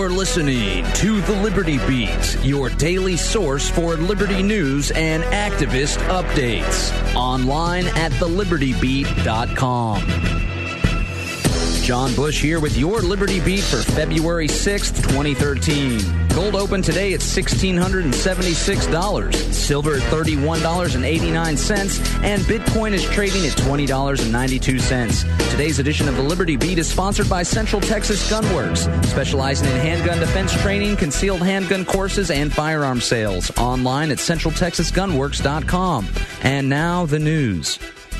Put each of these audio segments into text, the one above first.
You're listening to The Liberty Beat, your daily source for liberty news and activist updates. Online at thelibertybeat.com. John Bush here with your Liberty Beat for February 6th, 2013. Gold opened today at $1,676, silver at $31.89, and Bitcoin is trading at $20.92. Today's edition of the Liberty Beat is sponsored by Central Texas Gunworks, specializing in handgun defense training, concealed handgun courses, and firearm sales. Online at centraltexasgunworks.com. And now the news.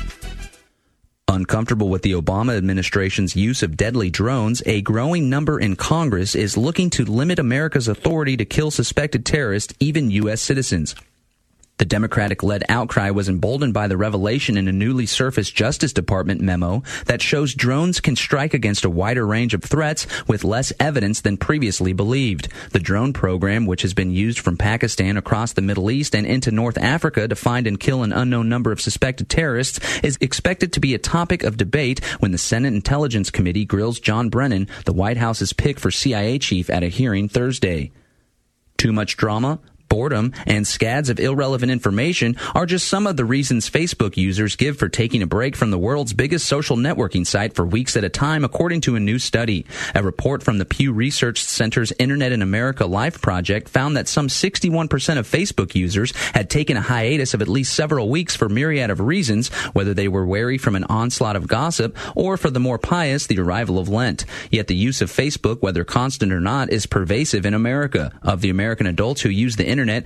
Uncomfortable with the Obama administration's use of deadly drones, a growing number in Congress is looking to limit America's authority to kill suspected terrorists, even U.S. citizens. The Democratic-led outcry was emboldened by the revelation in a newly surfaced Justice Department memo that shows drones can strike against a wider range of threats with less evidence than previously believed. The drone program, which has been used from Pakistan across the Middle East and into North Africa to find and kill an unknown number of suspected terrorists, is expected to be a topic of debate when the Senate Intelligence Committee grills John Brennan, the White House's pick for CIA chief, at a hearing Thursday. Too much drama? Boredom and scads of irrelevant information are just some of the reasons Facebook users give for taking a break from the world's biggest social networking site for weeks at a time, according to a new study. A report from the Pew Research Center's Internet in America Life project found that some 61% of Facebook users had taken a hiatus of at least several weeks for a myriad of reasons, whether they were wary from an onslaught of gossip or, for the more pious, the arrival of Lent. Yet the use of Facebook, whether constant or not, is pervasive in America. Of the American adults who use the Internet,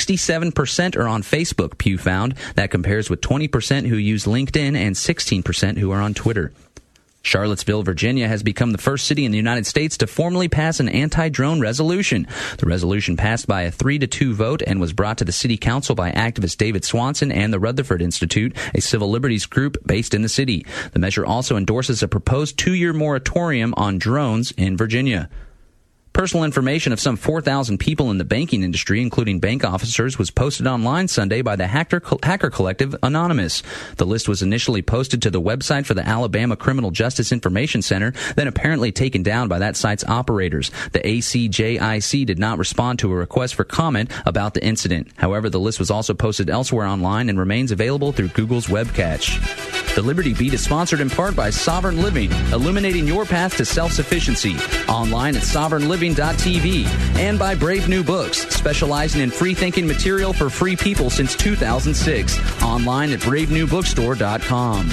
67% are on Facebook, Pew found. That compares with 20% who use LinkedIn and 16% who are on Twitter. Charlottesville, Virginia has become the first city in the United States to formally pass an anti-drone resolution. The resolution passed by a 3-2 vote and was brought to the city council by activist David Swanson and the Rutherford Institute, a civil liberties group based in the city. The measure also endorses a proposed 2-year moratorium on drones in Virginia. Personal information of some 4,000 people in the banking industry, including bank officers, was posted online Sunday by the hacker collective Anonymous. The list was initially posted to the website for the Alabama Criminal Justice Information Center, then apparently taken down by that site's operators. The ACJIC did not respond to a request for comment about the incident. However, the list was also posted elsewhere online and remains available through Google's web cache. The Liberty Beat is sponsored in part by Sovereign Living, illuminating your path to self-sufficiency. Online at sovereignliving.tv, and by Brave New Books, specializing in free-thinking material for free people since 2006. Online at bravenewbookstore.com.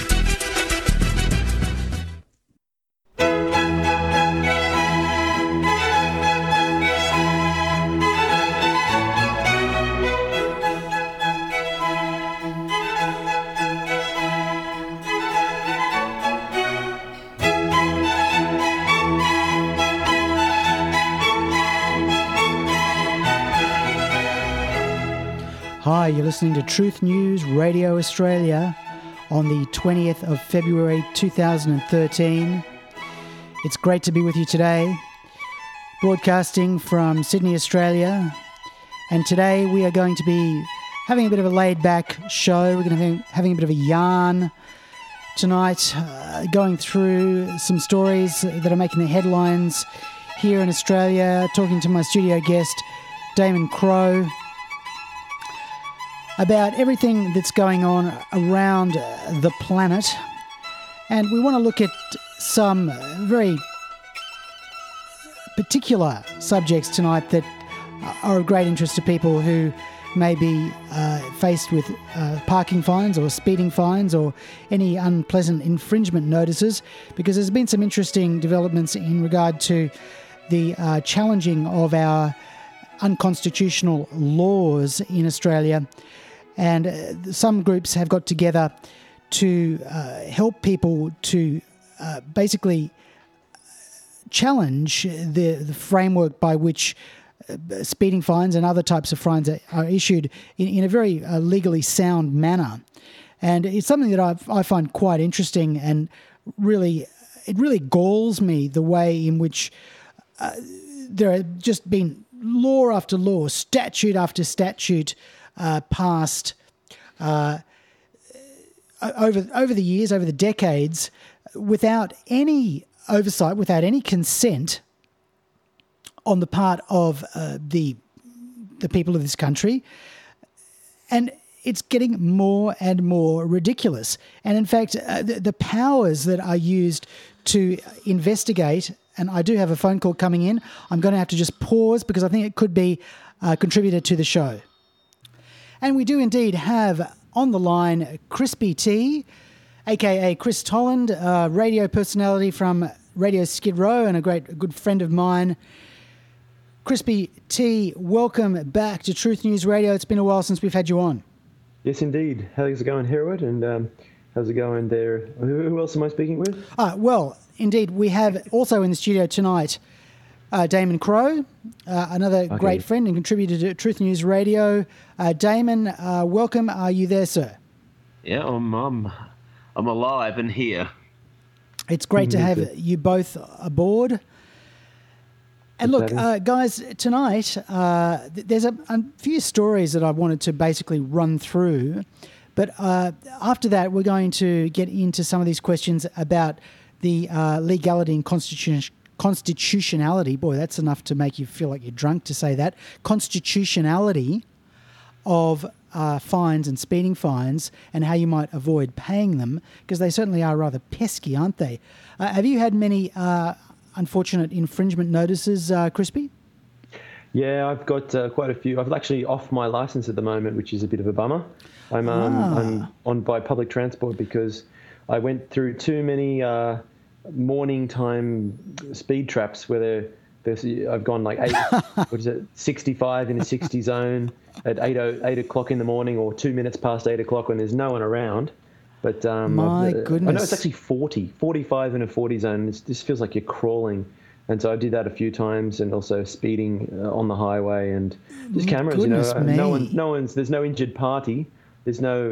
Hi, you're listening to Truth News Radio Australia on the 20th of February 2013. It's great to be with you today, broadcasting from Sydney, Australia. And today we are going to be having a bit of a laid-back show. We're going to be having a bit of a yarn tonight, going through some stories that are making the headlines here in Australia, talking to my studio guest, Damon Crowe, about everything that's going on around the planet. And we want to look at some very particular subjects tonight that are of great interest to people who may be faced with parking fines or speeding fines or any unpleasant infringement notices, because there's been some interesting developments in regard to the challenging of our unconstitutional laws in Australia. And some groups have got together to help people to basically challenge the framework by which speeding fines and other types of fines are issued in a very legally sound manner. And it's something that I find quite interesting, and it really galls me the way in which there have just been law after law, statute after statute passed over the years, over the decades, without any oversight, without any consent on the part of the people of this country. And it's getting more and more ridiculous. And in fact, the powers that are used to investigate, and I do have a phone call coming in. I'm going to have to just pause because I think it could be a contributor to the show. And we do indeed have on the line Crispy T, a.k.a. Chris Tolland, radio personality from Radio Skid Row and a good friend of mine. Crispy T, welcome back to Truth News Radio. It's been a while since we've had you on. Yes, indeed. How's it going, Hereward? And how's it going there? Who else am I speaking with? Well, indeed, we have also in the studio tonight Damon Crowe, another great friend and contributor to Truth News Radio. Damon, welcome. Are you there, sir? Yeah, I'm alive and here. It's great to have you both aboard. And look, guys, tonight there's a few stories that I wanted to basically run through. But after that, we're going to get into some of these questions about the legality and constitutionality. Boy, that's enough to make you feel like you're drunk to say that. Constitutionality of fines and speeding fines and how you might avoid paying them, because they certainly are rather pesky, aren't they? Have you had many unfortunate infringement notices, Crispy? Yeah, I've got quite a few. I'm actually off my license at the moment, which is a bit of a bummer. I'm on by public transport because I went through too many morning time speed traps where I've gone like 65 in a 60 zone at 8 o'clock in the morning or 2 minutes past 8 o'clock when there's no one around. But my goodness. I know it's actually 45 in a 40 zone. This feels like you're crawling. And so I did that a few times, and also speeding on the highway, and just cameras. There's no injured party. There's no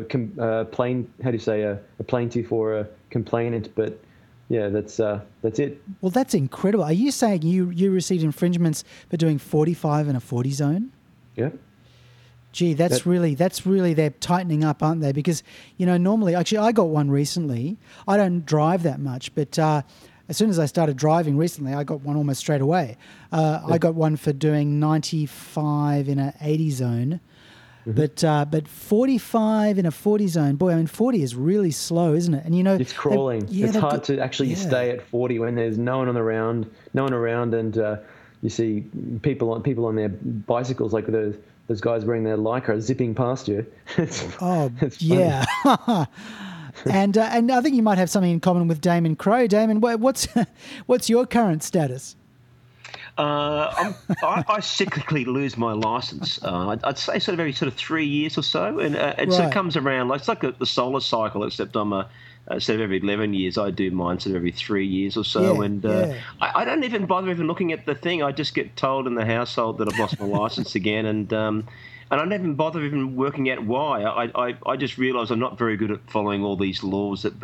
a plaintiff or a complainant. But yeah, that's it. Well, that's incredible. Are you saying you received infringements for doing 45 in a 40 zone? Yeah. Gee, that's really they're tightening up, aren't they? Because normally, actually, I got one recently. I don't drive that much, but as soon as I started driving recently, I got one almost straight away. I got one for doing 95 in an 80 zone, but 45 in a 40 zone. Boy, I mean, 40 is really slow, isn't it? And it's crawling. It's hard to actually stay at 40 when there's no one around, and you see people on their bicycles, like those guys wearing their Lycra zipping past you. It's yeah. And I think you might have something in common with Damon Crowe. Damon, what's your current status? I cyclically lose my license. I'd say every 3 years or so, and it sort of comes around. It's like the solar cycle, except I'm instead of every 11 years, I do mine every 3 years or so. I don't even bother looking at the thing. I just get told in the household that I've lost my license again, and I don't even bother working out why. I just realise I'm not very good at following all these laws that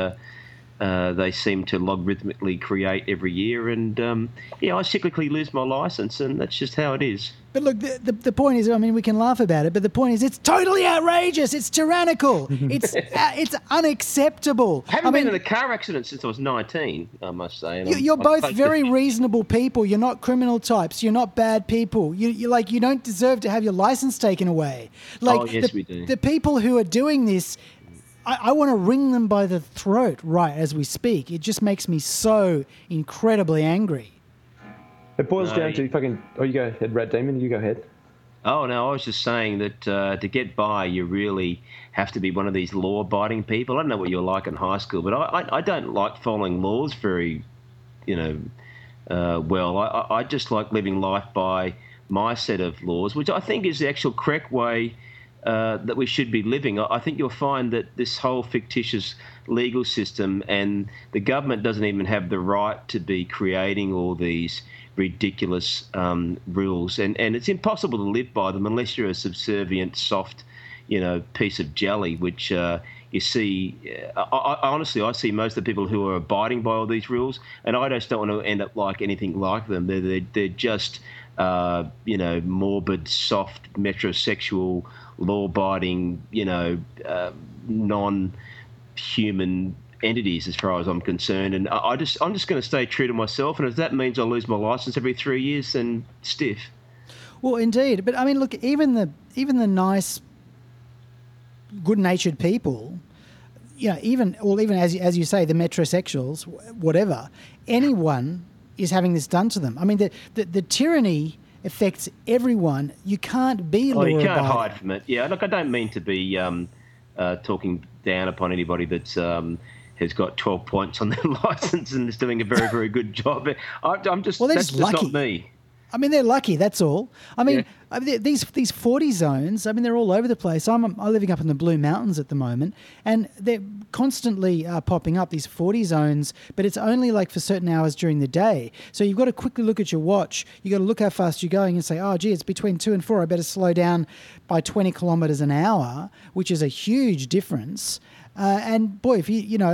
they seem to logarithmically create every year. And, I cyclically lose my licence, and that's just how it is. But look, the point is, I mean, we can laugh about it, but the point is it's totally outrageous. It's tyrannical. It's unacceptable. I haven't been in a car accident since I was 19, I must say. You're both very reasonable people. You're not criminal types. You're not bad people. You don't deserve to have your license taken away. Yes, we do. The people who are doing this, I want to wring them by the throat right as we speak. It just makes me so incredibly angry. It boils down to fucking... Oh, you go ahead, Rat Damon. You go ahead. Oh, no, I was just saying that to get by, you really have to be one of these law-abiding people. I don't know what you're like in high school, but I don't like following laws very, well. I just like living life by my set of laws, which I think is the actual correct way that we should be living. I think you'll find that this whole fictitious legal system, and the government doesn't even have the right to be creating all these ridiculous rules, and it's impossible to live by them unless you're a subservient, soft, piece of jelly, which you see. Honestly, I see most of the people who are abiding by all these rules, and I just don't want to end up like anything like them. They're just morbid, soft, metrosexual, law-abiding, non-human entities as far as I'm concerned. And I'm just going to stay true to myself. And if that means I lose my licence every 3 years, then stiff. Well, indeed. But I mean, look, even the nice, good-natured people, even as you say, the metrosexuals, whatever, anyone is having this done to them. I mean, the tyranny affects everyone. You can't be law-abiding. You can't hide from it. Yeah, look, I don't mean to be talking down upon anybody that's has got 12 points on their licence and is doing a very, very good job. I'm just, that's just lucky. Not me. I mean, they're lucky, that's all. I mean, these 40 zones, I mean, they're all over the place. I'm living up in the Blue Mountains at the moment, and they're constantly popping up, these 40 zones, but it's only like for certain hours during the day. So you've got to quickly look at your watch. You've got to look how fast you're going and say, oh, gee, it's between 2 and 4. I better slow down by 20 kilometres an hour, which is a huge difference. And, boy, if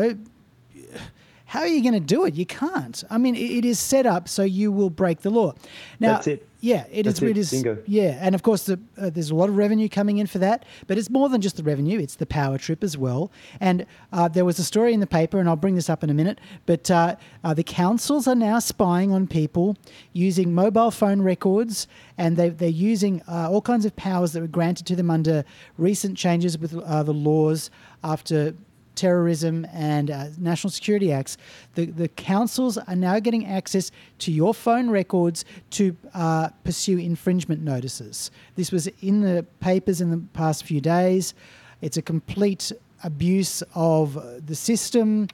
how are you going to do it? You can't. I mean, it is set up so you will break the law. Now, that's it. Yeah, it is. Bingo. Yeah, and of course, there's a lot of revenue coming in for that, but it's more than just the revenue. It's the power trip as well. And there was a story in the paper, and I'll bring this up in a minute, but the councils are now spying on people using mobile phone records, and they're using all kinds of powers that were granted to them under recent changes with the laws after terrorism and national security acts. The councils are now getting access to your phone records to pursue infringement notices. This was in the papers in the past few days. It's a complete abuse of the system,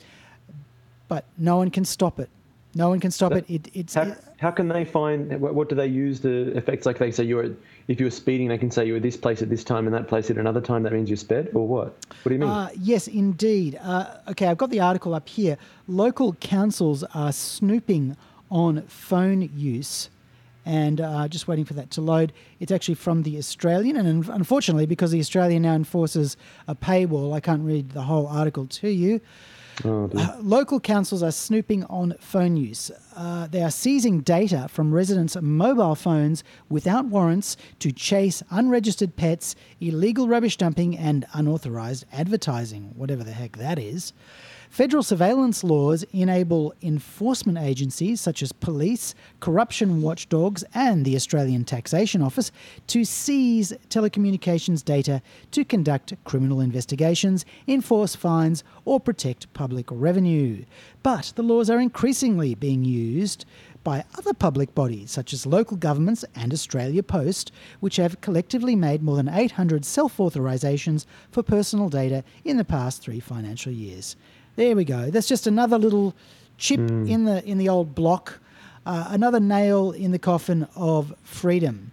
but no one can stop it. No one can stop it. How can they find, what do they use the effects? Like they say if you were speeding, they can say you were this place at this time and that place at another time. That means you sped, or what? What do you mean? Yes, indeed. Okay, I've got the article up here. Local councils are snooping on phone use, and just waiting for that to load. It's actually from The Australian, and unfortunately, because The Australian now enforces a paywall, I can't read the whole article to you. Oh, local councils are snooping on phone use. They are seizing data from residents' mobile phones without warrants to chase unregistered pets, illegal rubbish dumping, and unauthorised advertising, whatever the heck that is. Federal surveillance laws enable enforcement agencies such as police, corruption watchdogs, and the Australian Taxation Office to seize telecommunications data to conduct criminal investigations, enforce fines, or protect public revenue. But the laws are increasingly being used by other public bodies such as local governments and Australia Post, which have collectively made more than 800 self-authorisations for personal data in the past 3 financial years. There we go. That's just another little chip in the old block, another nail in the coffin of freedom.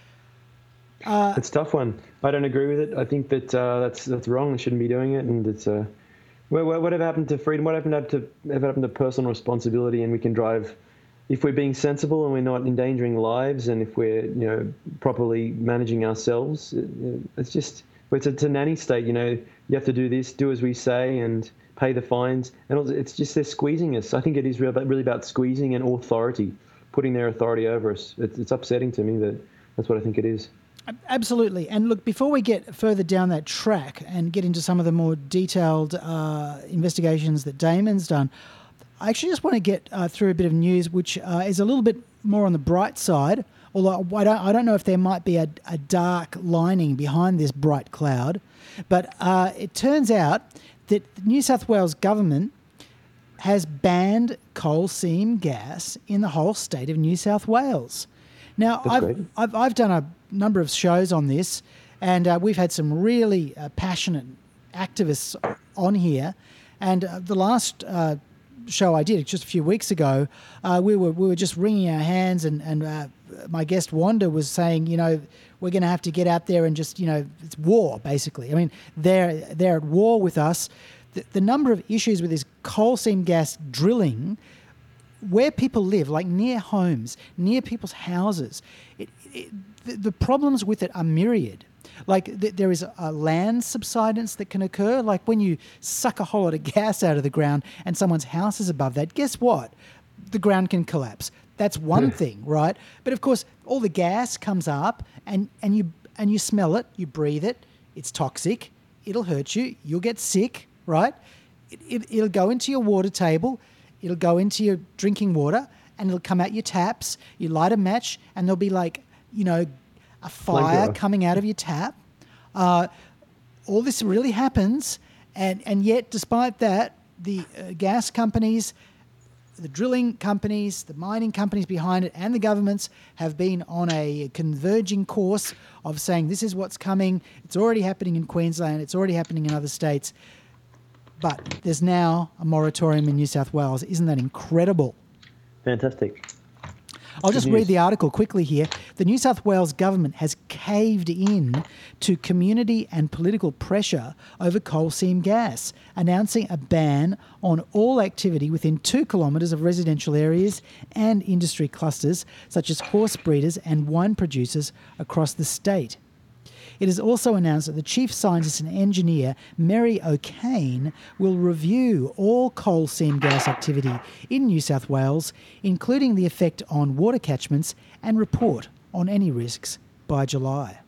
It's a tough one. I don't agree with it. I think that that's wrong. They shouldn't be doing it. And it's whatever happened to freedom? What happened to personal responsibility? And we can drive if we're being sensible and we're not endangering lives, and if we're properly managing ourselves. It's a nanny state. You have to do this, do as we say, and pay the fines, and also it's just they're squeezing us. I think it is really about squeezing and authority, putting their authority over us. It's upsetting to me that's what I think it is. Absolutely. And look, before we get further down that track and get into some of the more detailed investigations that Damon's done, I actually just want to get through a bit of news which is a little bit more on the bright side, although I don't know if there might be a dark lining behind this bright cloud, but it turns out that the New South Wales government has banned coal seam gas in the whole state of New South Wales. Now, I've done a number of shows on this, and we've had some really passionate activists on here. And the last show I did just a few weeks ago, we were just wringing our hands, and my guest Wanda was saying, we're going to have to get out there and just, it's war, basically. I mean, they're at war with us. The number of issues with this coal seam gas drilling, where people live, like near homes, near people's houses, the problems with it are myriad. Like there is a land subsidence that can occur. Like when you suck a whole lot of gas out of the ground and someone's house is above that, guess what? The ground can collapse. That's one thing, right? But of course, all the gas comes up and you smell it, you breathe it, it's toxic, it'll hurt you, you'll get sick, right? it'll go into your water table, it'll go into your drinking water, and it'll come out your taps. You light a match, and there'll be like, a fire coming out of your tap. All this really happens, and yet, despite that, the gas companies, the drilling companies, the mining companies behind it, and the governments have been on a converging course of saying this is what's coming. It's already happening in Queensland. It's already happening in other states. But there's now a moratorium in New South Wales. Isn't that incredible? Fantastic. I'll just read the article quickly here. The New South Wales government has caved in to community and political pressure over coal seam gas, announcing a ban on all activity within 2 kilometres of residential areas and industry clusters, such as horse breeders and wine producers across the state. It has also announced that the chief scientist and engineer, Mary O'Kane, will review all coal seam gas activity in New South Wales, including the effect on water catchments, and report on any risks by July.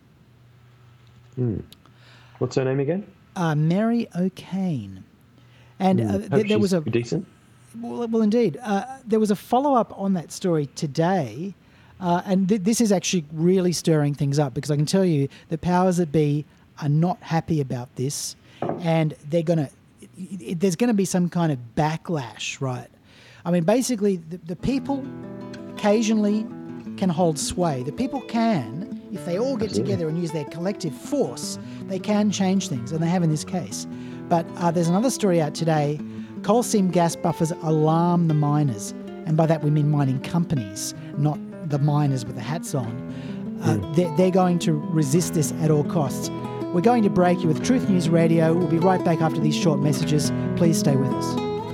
What's her name again? Mary O'Kane. And there was a decent. Well, indeed. There was a follow-up on that story today. And this is actually really stirring things up, because I can tell you the powers that be are not happy about this, and there's going to be some kind of backlash, right? I mean, basically, the people occasionally can hold sway. The people can, if they all get together and use their collective force, they can change things, and they have in this case. But there's another story out today. Coal seam gas buffers alarm the miners, and by that we mean mining companies, not the miners with the hats on. They're going to resist this at all costs. We're going to break you with Truth News Radio. We'll be right back after these short messages. Please stay with us.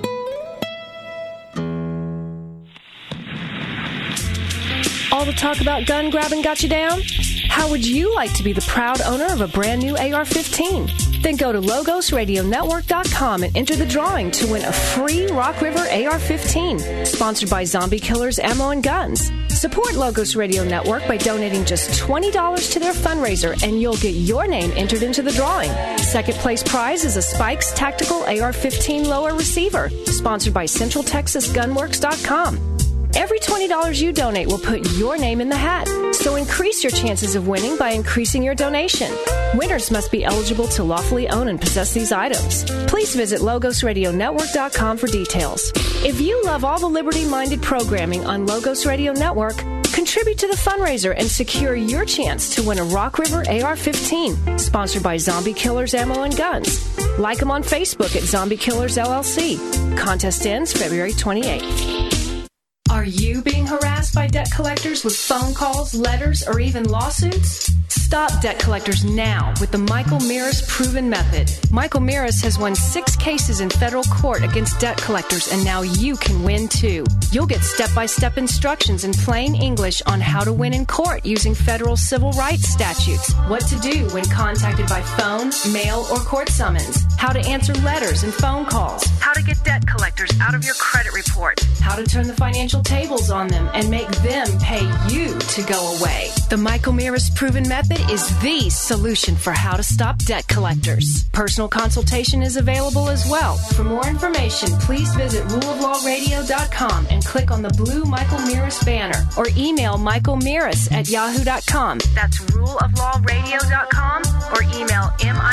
All the talk about gun grabbing got you down? How would you like to be the proud owner of a brand new AR-15? Then go to LogosRadioNetwork.com and enter the drawing to win a free Rock River AR-15, sponsored by Zombie Killers Ammo and Guns. Support Logos Radio Network by donating just $20 to their fundraiser, and you'll get your name entered into the drawing. Second place prize is a Spikes Tactical AR-15 Lower Receiver, sponsored by CentralTexasGunworks.com. Every $20 you donate will put your name in the hat, so increase your chances of winning by increasing your donation. Winners must be eligible to lawfully own and possess these items. Please visit LogosRadioNetwork.com for details. If you love all the liberty-minded programming on Logos Radio Network, contribute to the fundraiser and secure your chance to win a Rock River AR-15, sponsored by Zombie Killers Ammo and Guns. Like them on Facebook at Zombie Killers LLC. Contest ends February 28th. Are you being harassed by debt collectors with phone calls, letters, or even lawsuits? Stop debt collectors now with the Michael Mirris Proven Method. Michael Mirris has won 6 cases in federal court against debt collectors, and now you can win too. You'll get step-by-step instructions in plain English on how to win in court using federal civil rights statutes, what to do when contacted by phone, mail, or court summons, how to answer letters and phone calls, how to get debt collectors out of your credit report, how to turn the financial tables on them and make them pay you to go away. The Michael Mirris Proven Method is the solution for how to stop debt collectors. Personal consultation is available as well. For more information, please visit ruleoflawradio.com and click on the blue Michael Mirris banner, or email michaelmirris@yahoo.com. That's ruleoflawradio.com, or email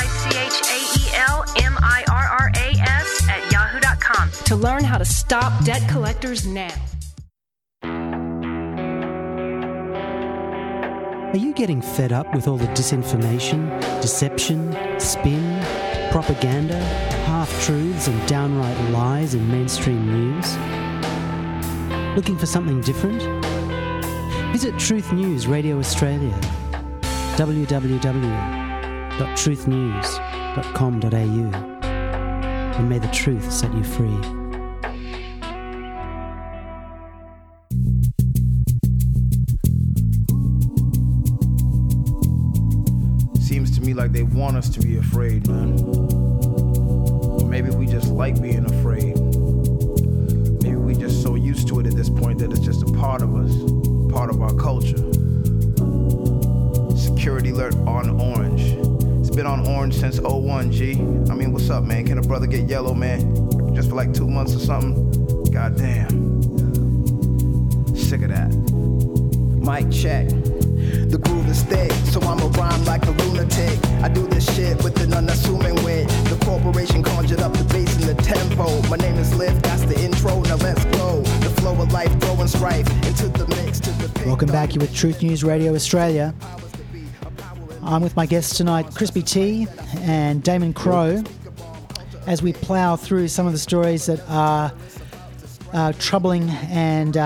michaelmirras@yahoo.com to learn how to stop debt collectors now. Are you getting fed up with all the disinformation, deception, spin, propaganda, half-truths and downright lies in mainstream news? Looking for something different? Visit Truth News Radio Australia, www.truthnews.com.au, and may the truth set you free. Seems to me like they want us to be afraid, man. Or maybe we just like being afraid. Maybe we just so used to it at this point that it's just a part of us, part of our culture. Security alert on orange. It's Been on orange since 01, G. I mean, what's up, man? Can a brother get yellow, man? Just for like 2 months or something? Goddamn. Sick of that. Mic check. The groove is thick, so I'ma rhyme like a lunatic. I do this shit with an unassuming wit. The corporation conjured up the bass and the tempo. My name is Liv, that's the intro, now let's go. The flow of life, throwing strife into the mix. To the Welcome back, you're with Truth News Radio Australia. I'm with my guests tonight, Crispy T and Damon Crowe, as we plough through some of the stories that are troubling and,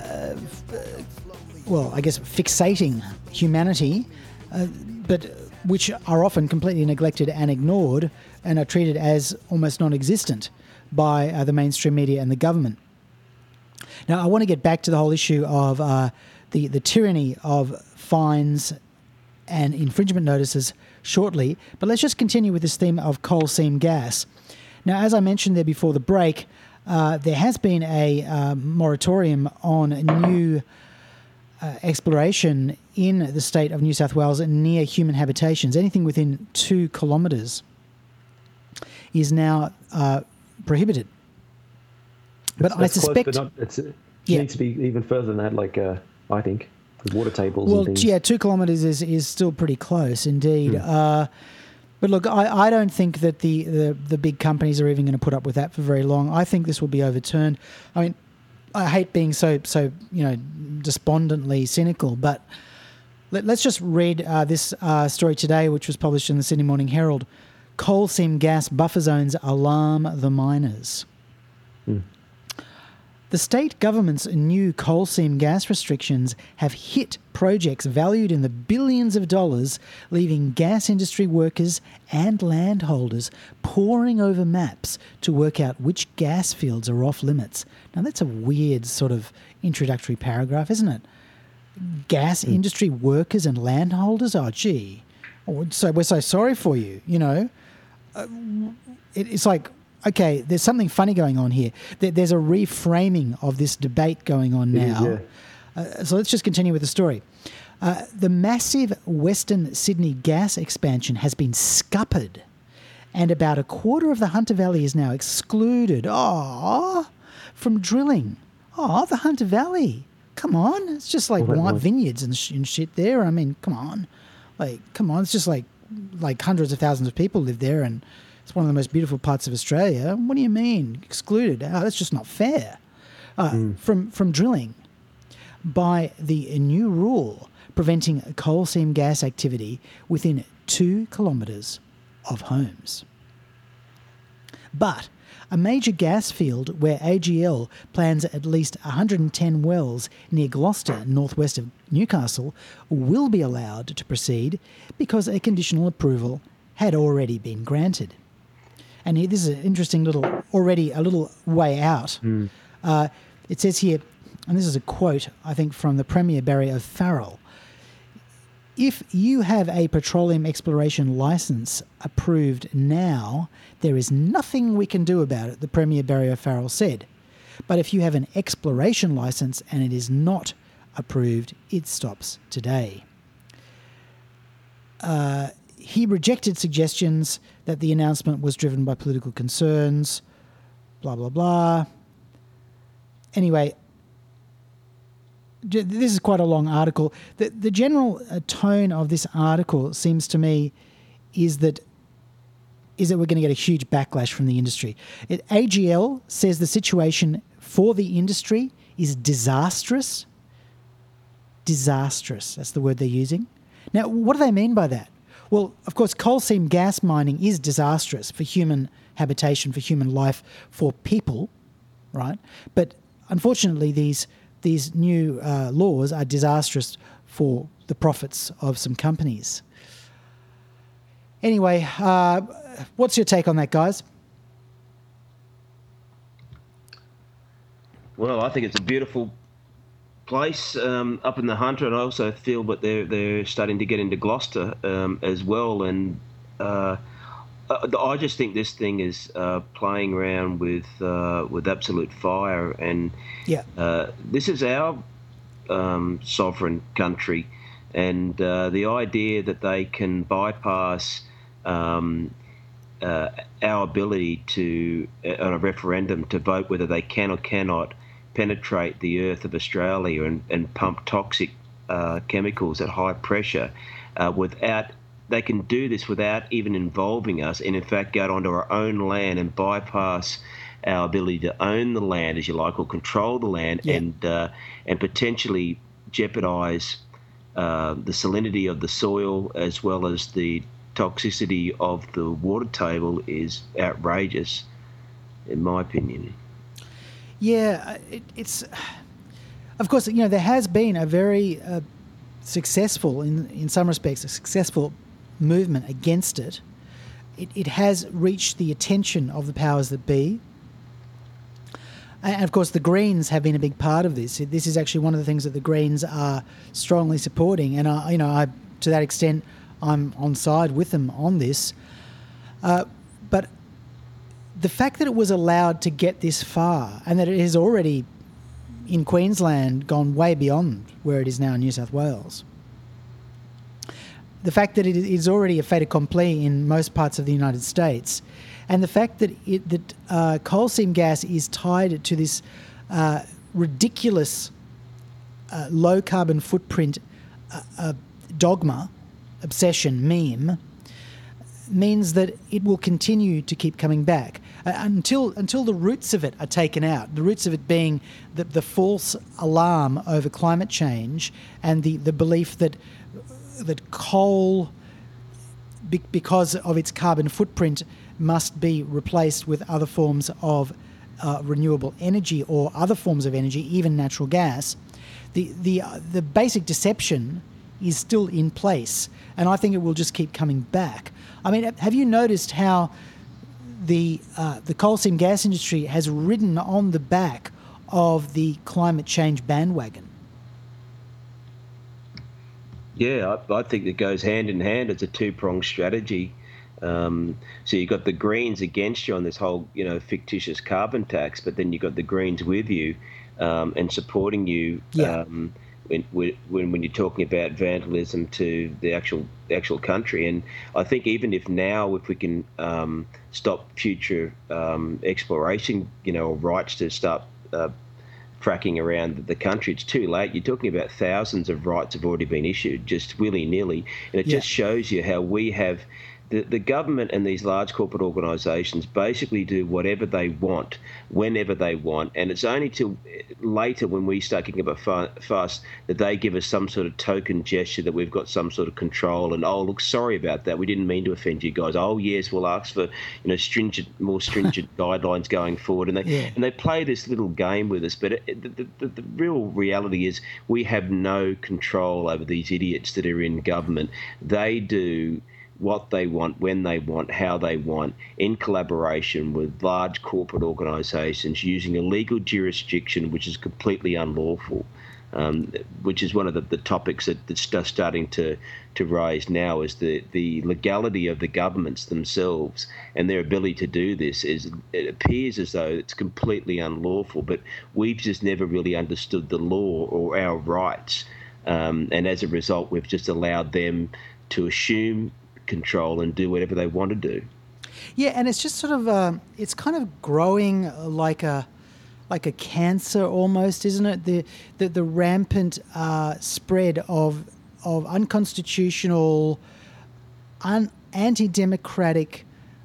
well, I guess fixating humanity, but which are often completely neglected and ignored and are treated as almost non-existent by the mainstream media and the government. Now, I want to get back to the whole issue of the tyranny of fines and infringement notices shortly, but let's just continue with this theme of coal seam gas. Now, as I mentioned there before the break, there has been a moratorium on new exploration in the state of New South Wales near human habitations. Anything within 2 kilometres is now prohibited. But I suspect... Close, but it needs to be even further than that, like, I think. With water tables and things. Yeah, 2 kilometres is still pretty close indeed. But look, I don't think that the big companies are even going to put up with that for very long. I think this will be overturned. I mean, I hate being so despondently cynical, but let's just read this story today, which was published in the Sydney Morning Herald. Coal seam gas buffer zones alarm the miners. The state government's new coal seam gas restrictions have hit projects valued in the billions of dollars, leaving gas industry workers and landholders poring over maps to work out which gas fields are off limits. Now, that's a weird sort of introductory paragraph, isn't it? Gas industry workers and landholders? Oh, gee. So we're so sorry for you, you know. It's like... Okay, there's something funny going on here. There's a reframing of this debate going on now. So let's just continue with the story. The massive Western Sydney gas expansion has been scuppered, and about a quarter of the Hunter Valley is now excluded from drilling. The Hunter Valley. Come on. It's just like white vineyards and shit there. I mean, come on. It's just like hundreds of thousands of people live there, and it's one of the most beautiful parts of Australia. What do you mean? Excluded? That's just not fair. From drilling by the new rule preventing coal seam gas activity within 2 kilometres of homes. But a major gas field where AGL plans at least 110 wells near Gloucester, northwest of Newcastle, will be allowed to proceed because a conditional approval had already been granted. And here, this is an interesting already a little way out. It says here, and this is a quote, I think, from the Premier Barry O'Farrell. If you have a petroleum exploration licence approved now, there is nothing we can do about it, the Premier Barry O'Farrell said. But if you have an exploration licence and it is not approved, it stops today. He rejected suggestions that the announcement was driven by political concerns, blah, blah, blah. Anyway, this is quite a long article. The general tone of this article seems to me is that we're going to get a huge backlash from the industry. AGL says the situation for the industry is disastrous. Disastrous, that's the word they're using. Now, what do they mean by that? Well, of course, coal seam gas mining is disastrous for human habitation, for human life, for people, right? But unfortunately, these new laws are disastrous for the profits of some companies. Anyway, what's your take on that, guys? Well, I think it's a beautiful place up in the Hunter, and I also feel that they're starting to get into Gloucester as well. And I just think this thing is playing around with absolute fire. And this is our sovereign country, and the idea that they can bypass our ability to, on a referendum, to vote whether they can or cannot penetrate the earth of Australia and pump toxic chemicals at high pressure without. They can do this without even involving us, and in fact go onto our own land and bypass our ability to own the land, as you like, or control the land, and potentially jeopardise the salinity of the soil as well as the toxicity of the water table is outrageous, in my opinion. Yeah, it's of course, there has been a very successful, in some respects, a successful movement against it. It has reached the attention of the powers that be. And of course, the Greens have been a big part of this. This is actually one of the things that the Greens are strongly supporting, and I to that extent, I'm on side with them on this. But the fact that it was allowed to get this far, and that it has already, in Queensland, gone way beyond where it is now in New South Wales. The fact that it is already a fait accompli in most parts of the United States, and the fact that coal seam gas is tied to this ridiculous low carbon footprint dogma, obsession, meme, means that it will continue to keep coming back until the roots of it are taken out. The roots of it being the false alarm over climate change and the belief that coal, because of its carbon footprint, must be replaced with other forms of renewable energy or other forms of energy, even natural gas. The basic deception is still in place, and I think it will just keep coming back. I mean, have you noticed how the coal seam gas industry has ridden on the back of the climate change bandwagon? Yeah, I think it goes hand in hand. It's a two-pronged strategy. So you've got the Greens against you on this whole, fictitious carbon tax, but then you've got the Greens with you and supporting you when you're talking about vandalism to the actual country. And I think even if we can stop future exploration, or rights to start fracking around the country, it's too late. You're talking about thousands of rights have already been issued just willy-nilly, and it just shows you how we have the government and these large corporate organisations basically do whatever they want, whenever they want, and it's only till later when we start kicking up a fuss that they give us some sort of token gesture that we've got some sort of control, and look, sorry about that, we didn't mean to offend you guys. Oh yes, we'll ask for more stringent guidelines going forward, and they play this little game with us. But the real reality is we have no control over these idiots that are in government. They do what they want, when they want, how they want, in collaboration with large corporate organisations using a legal jurisdiction which is completely unlawful, which is one of the topics that's just starting to rise now, is the legality of the governments themselves and their ability to do this. It appears as though it's completely unlawful, but we've just never really understood the law or our rights, and as a result we've just allowed them to assume control and do whatever they want to do. Yeah, and it's just sort of it's kind of growing like a cancer almost, isn't it? The rampant spread of unconstitutional, anti-democratic,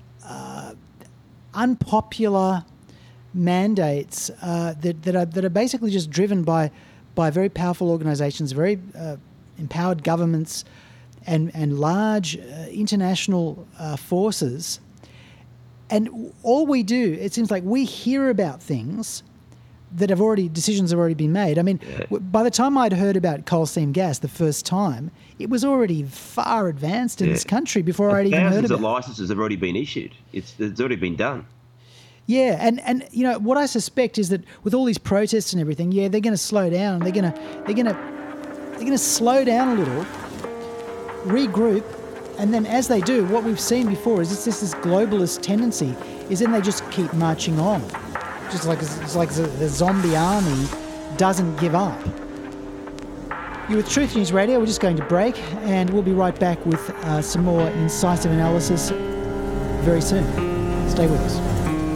unpopular mandates that are basically just driven by very powerful organisations, very empowered governments, and large international forces. And all we do, it seems like we hear about things that decisions have already been made. I mean, by the time I'd heard about coal seam gas the first time, it was already far advanced in this country before I'd even heard about it. Thousands of licences have already been issued. It's already been done. Yeah, and what I suspect is that with all these protests and everything, they're going to slow down. They're going to slow down a little, regroup, and then as they do, what we've seen before is it's this globalist tendency, is then they just keep marching on. Just like the zombie army doesn't give up. You're with Truth News Radio. We're just going to break, and we'll be right back with some more incisive analysis very soon. Stay with us.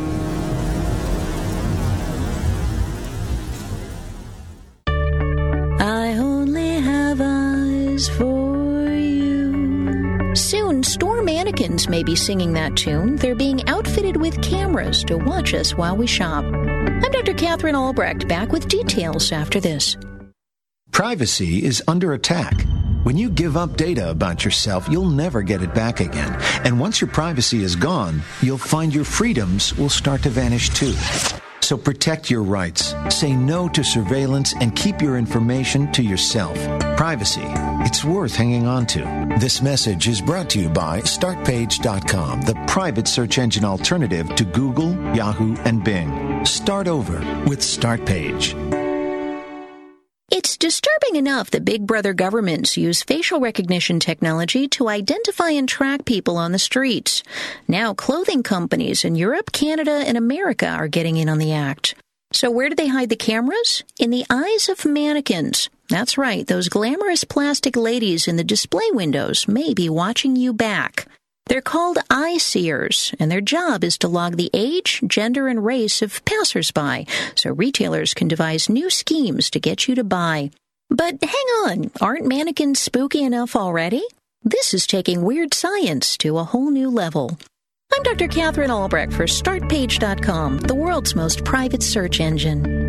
I only have eyes for you. Soon, store mannequins may be singing that tune. They're being outfitted with cameras to watch us while we shop. I'm Dr. Catherine Albrecht, back with details after this. Privacy is under attack. When you give up data about yourself, you'll never get it back again. And once your privacy is gone, you'll find your freedoms will start to vanish too. So protect your rights, say no to surveillance, and keep your information to yourself. Privacy, it's worth hanging on to. This message is brought to you by StartPage.com, the private search engine alternative to Google, Yahoo, and Bing. Start over with StartPage. It's disturbing enough that big brother governments use facial recognition technology to identify and track people on the streets. Now clothing companies in Europe, Canada, and America are getting in on the act. So where do they hide the cameras? In the eyes of mannequins. That's right, those glamorous plastic ladies in the display windows may be watching you back. They're called eye seers, and their job is to log the age, gender, and race of passersby, so retailers can devise new schemes to get you to buy. But hang on, aren't mannequins spooky enough already? This is taking weird science to a whole new level. I'm Dr. Catherine Albrecht for StartPage.com, the world's most private search engine.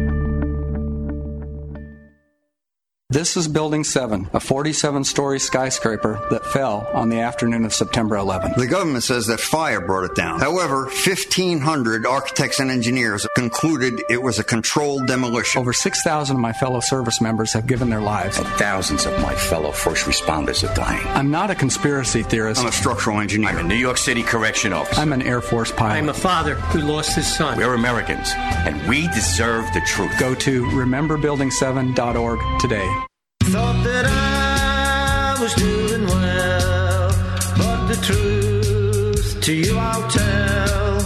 This is Building 7, a 47-story skyscraper that fell on the afternoon of September 11th. The government says that fire brought it down. However, 1,500 architects and engineers concluded it was a controlled demolition. Over 6,000 of my fellow service members have given their lives. And thousands of my fellow first responders are dying. I'm not a conspiracy theorist. I'm a structural engineer. I'm a New York City correction officer. I'm an Air Force pilot. I'm a father who lost his son. We're Americans, and we deserve the truth. Go to rememberbuilding7.org today. Thought that I was doing well, but the truth to you I'll tell.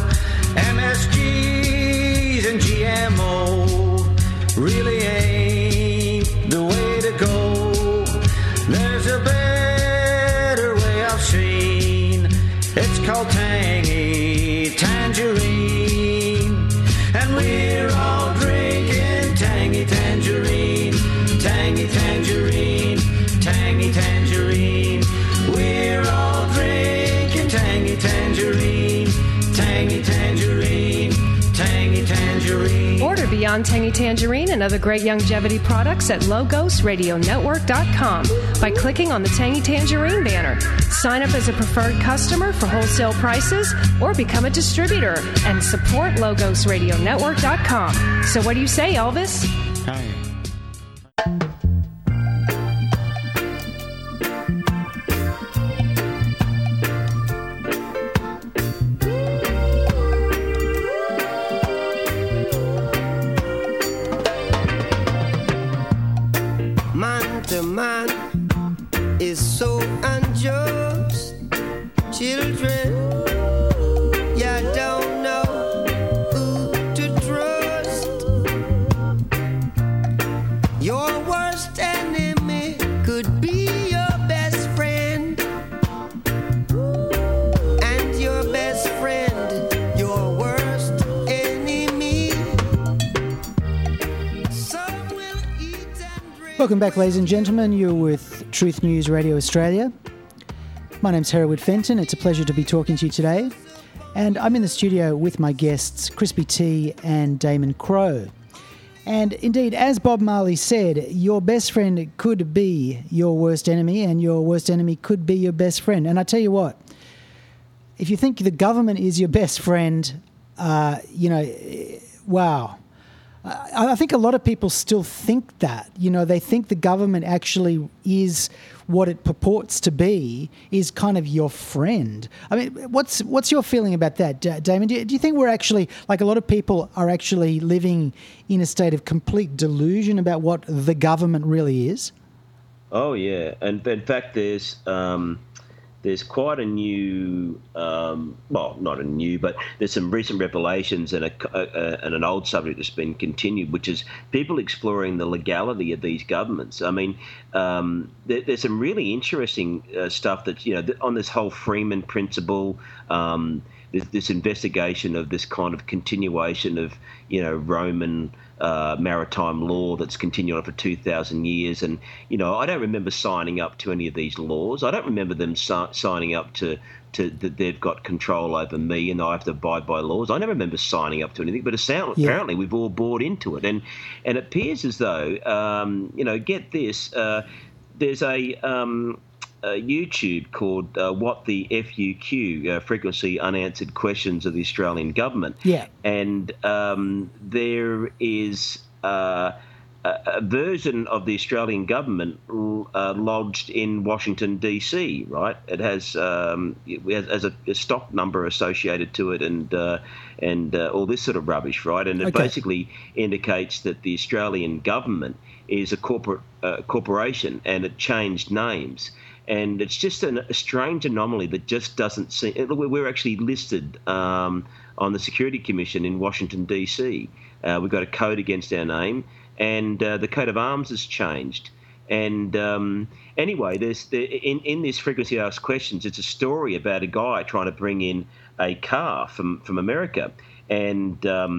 MSGs and GMO really ain't the way to go. There's a better way I've seen. It's called tangy tangerine, and we're all drinking tangy tangerine. Tangy tangerine, tangy tangerine. We're all drinking tangy tangerine, tangy tangerine, tangy tangerine. Order Beyond Tangy Tangerine and other great longevity products at LogosRadioNetwork.com by clicking on the Tangy Tangerine banner. Sign up as a preferred customer for wholesale prices or become a distributor and support LogosRadioNetwork.com. So what do you say, Elvis? Hi. Man to man is so unjust. Children, you don't know who to trust. Your worst enemy could be your best friend, and your best friend, your worst enemy. Some will eat and drink. Welcome back, ladies and gentlemen. You're with Truth News Radio Australia. My name's Hereward Fenton. It's a pleasure to be talking to you today. And I'm in the studio with my guests, Crispy T and Damon Crowe. And indeed, as Bob Marley said, your best friend could be your worst enemy, and your worst enemy could be your best friend. And I tell you what, if you think the government is your best friend, wow. I think a lot of people still think that. They think the government actually is what it purports to be, is kind of your friend. I mean, what's your feeling about that, Damon? Do you think we're actually, like a lot of people are actually living in a state of complete delusion about what the government really is? Oh, yeah. And in fact, there's there's quite a new, well, not a new, but there's some recent revelations and an old subject that's been continued, which is people exploring the legality of these governments. I mean, there's some really interesting stuff that, on this whole Freeman principle, this investigation of this kind of continuation of, Roman maritime law that's continued on for 2,000 years. And, I don't remember signing up to any of these laws. I don't remember them signing up to that they've got control over me and I have to abide by laws. I never remember signing up to anything, but apparently we've all bought into it. And it appears as though, get this, there's a YouTube called What the FUQ, Frequently Unanswered Questions of the Australian Government. Yeah. And there is a version of the Australian government lodged in Washington, D.C., right? It has a stock number associated to it and all this sort of rubbish, right? And it basically indicates that the Australian government is a corporation and it changed names. And it's just a strange anomaly that just doesn't seem... We're actually listed on the Security Commission in Washington, D.C. We've got a code against our name, and the coat of arms has changed. And anyway, in this Frequently Asked Questions, it's a story about a guy trying to bring in a car from America. And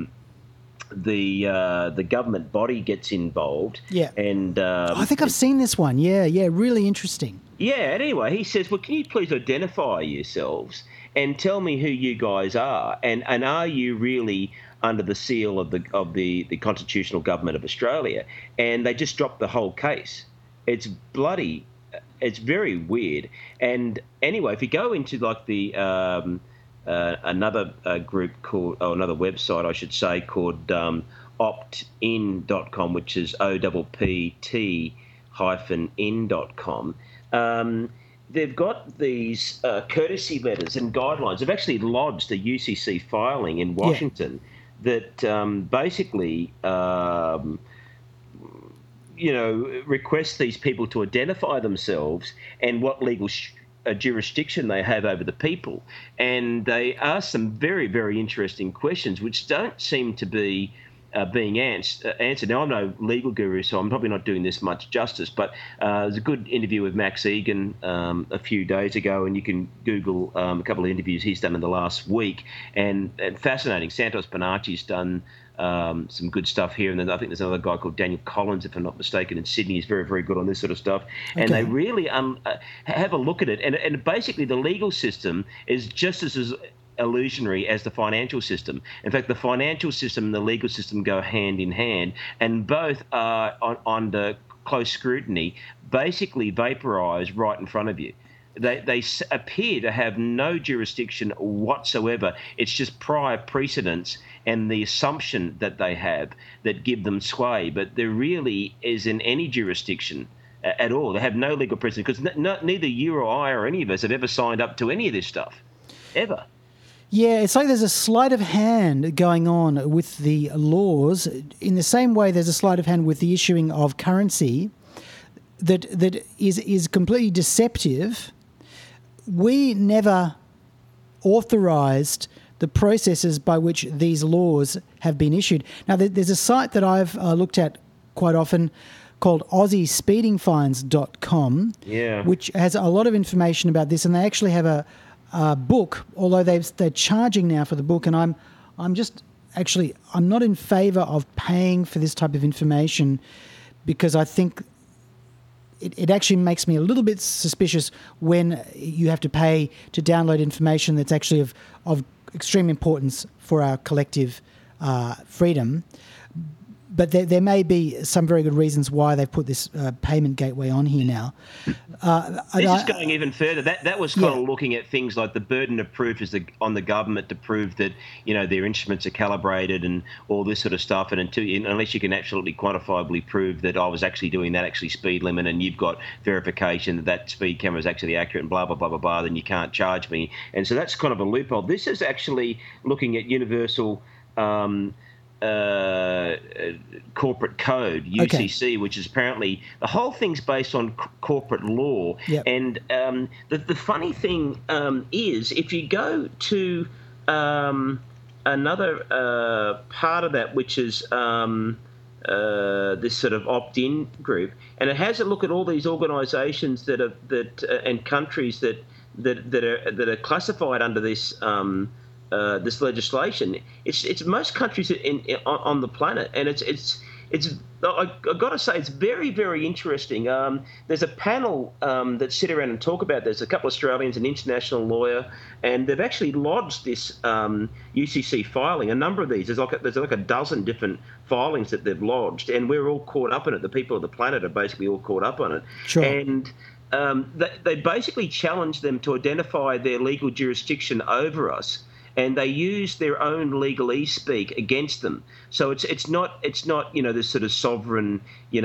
the government body gets involved. Yeah. And I think I've seen this one. Yeah, really interesting. Yeah, anyway, he says, well, can you please identify yourselves and tell me who you guys are? And are you really under the seal of the constitutional government of Australia? And they just dropped the whole case. It's very weird. And anyway, if you go into like the another group called, or another website, I should say, called optin.com, which is OPPT-in.com. They've got these courtesy letters and guidelines. They've actually lodged a UCC filing in Washington that basically, requests these people to identify themselves and what legal jurisdiction they have over the people. And they ask some very, very interesting questions which don't seem to be being answered. Now, I'm no legal guru, so I'm probably not doing this much justice, but there's a good interview with Max Egan a few days ago, and you can Google a couple of interviews he's done in the last week, and fascinating. Santos Bonacci's done some good stuff here, and then I think there's another guy called Daniel Collins, if I'm not mistaken, in Sydney. He's very, very good on this sort of stuff. And they really have a look at it. And basically the legal system is just as illusionary as the financial system. In fact, the financial system and the legal system go hand in hand, and both are under close scrutiny, basically vaporised right in front of you. They appear to have no jurisdiction whatsoever. It's just prior precedents and the assumption that they have that give them sway. But there really isn't any jurisdiction at all. They have no legal precedent because neither you or I or any of us have ever signed up to any of this stuff, ever. Yeah, it's like there's a sleight of hand going on with the laws. In the same way, there's a sleight of hand with the issuing of currency that is completely deceptive. We never authorised the processes by which these laws have been issued. Now, there's a site that I've looked at quite often called AussieSpeedingFines.com, which has a lot of information about this, and they actually have a book, although they're charging now for the book, and I'm not in favour of paying for this type of information because I think it actually makes me a little bit suspicious when you have to pay to download information that's actually of extreme importance for our collective freedom. But there may be some very good reasons why they've put this payment gateway on here now. This is going even further. That was kind of looking at things like the burden of proof is on the government to prove that their instruments are calibrated and all this sort of stuff. And unless you can absolutely quantifiably prove that I was actually doing that speed limit, and you've got verification that speed camera is actually accurate and blah blah blah blah blah, then you can't charge me. And so that's kind of a loophole. This is actually looking at universal corporate code, UCC, which is apparently the whole thing's based on corporate law. Yep. And the funny thing is, if you go to another part of that, which is this sort of opt-in group, and it has a look at all these organisations and countries that are classified under this this legislation. It's most countries on the planet, and it's I've got to say, it's very, very interesting. There's a panel that sit around and talk about this. A couple of Australians, an international lawyer, and they've actually lodged this UCC filing. A number of these. There's like a dozen different filings that they've lodged, and we're all caught up in it. The people of the planet are basically all caught up on it. Sure. And they basically challenge them to identify their legal jurisdiction over us. And they use their own legalese speak against them. So it's not this sort of sovereign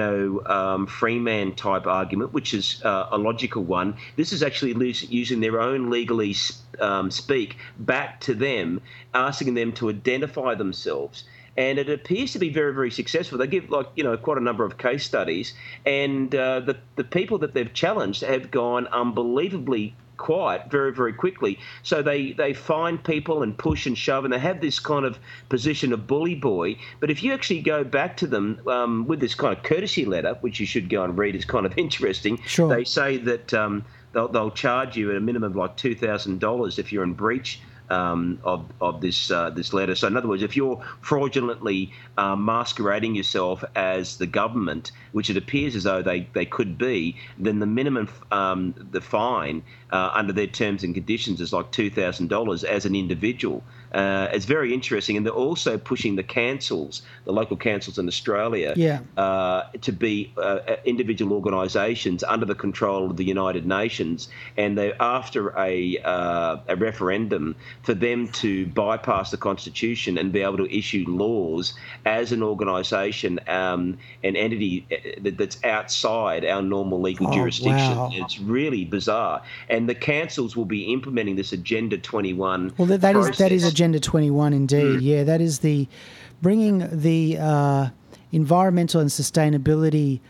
free man type argument, which is a logical one. This is actually using their own legalese speak back to them, asking them to identify themselves. And it appears to be very, very successful. They give quite a number of case studies, and the people that they've challenged have gone unbelievably quiet very, very quickly. So they find people and push and shove, and they have this kind of position of bully boy. But if you actually go back to them with this kind of courtesy letter, which you should go and read, it's kind of interesting. Sure. They say that they'll charge you at a minimum of like $2,000 if you're in breach of this letter. So in other words, if you're fraudulently masquerading yourself as the government, which it appears as though they could be, then the minimum the fine under their terms and conditions is like $2,000 as an individual. It's very interesting, and they're also pushing the councils, the local councils in Australia, to be individual organisations under the control of the United Nations, and they're after a referendum for them to bypass the Constitution and be able to issue laws as an organisation, an entity that's outside our normal legal jurisdiction. Wow. It's really bizarre. And the councils will be implementing this Agenda 21 Well, that is Agenda 21 indeed. Yeah, that is bringing the environmental and sustainability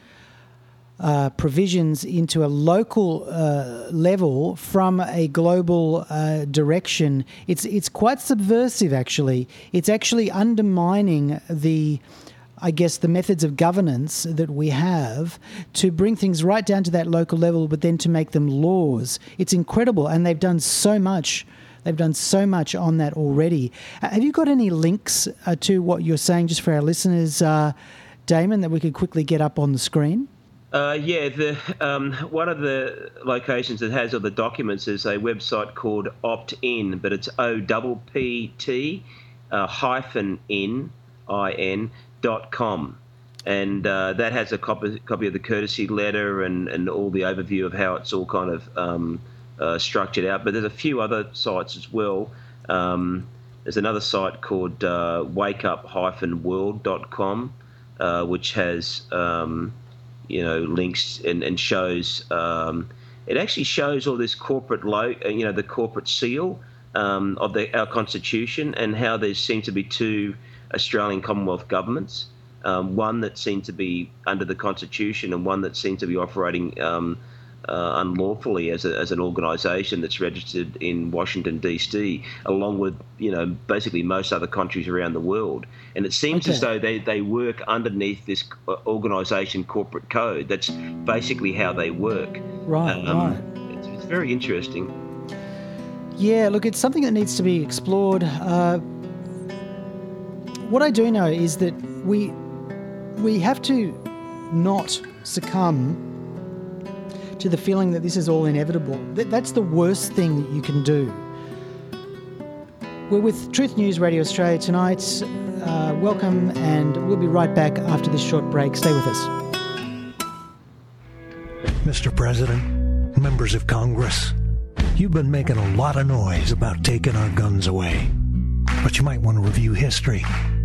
provisions into a local level from a global direction. It's quite subversive, actually. It's actually undermining the methods of governance that we have to bring things right down to that local level, but then to make them laws. It's incredible, and they've done so much. They've done so much on that already. Have you got any links to what you're saying, just for our listeners, Damon, that we could quickly get up on the screen? One of the locations that has all the documents is a website called Opt-in, but it's OPPT -in.com, and that has a copy of the courtesy letter and all the overview of how it's all kind of structured out. But there's a few other sites as well. There's another site called wakeup-world.com, which has links and shows. It actually shows all this corporate the corporate seal of our Constitution, and how there seem to be two Australian Commonwealth governments, one that seemed to be under the Constitution and one that seemed to be operating unlawfully as an organisation that's registered in Washington DC, along with basically most other countries around the world. And it seems as though they work underneath this organisation corporate code. That's basically how they work. Right. It's very interesting. Yeah, look, it's something that needs to be explored. What I do know is that we have to not succumb to the feeling that this is all inevitable. That's the worst thing that you can do. We're with Truth News Radio Australia tonight. Welcome, and we'll be right back after this short break. Stay with us. Mr. President, members of Congress, you've been making a lot of noise about taking our guns away. But you might want to review history.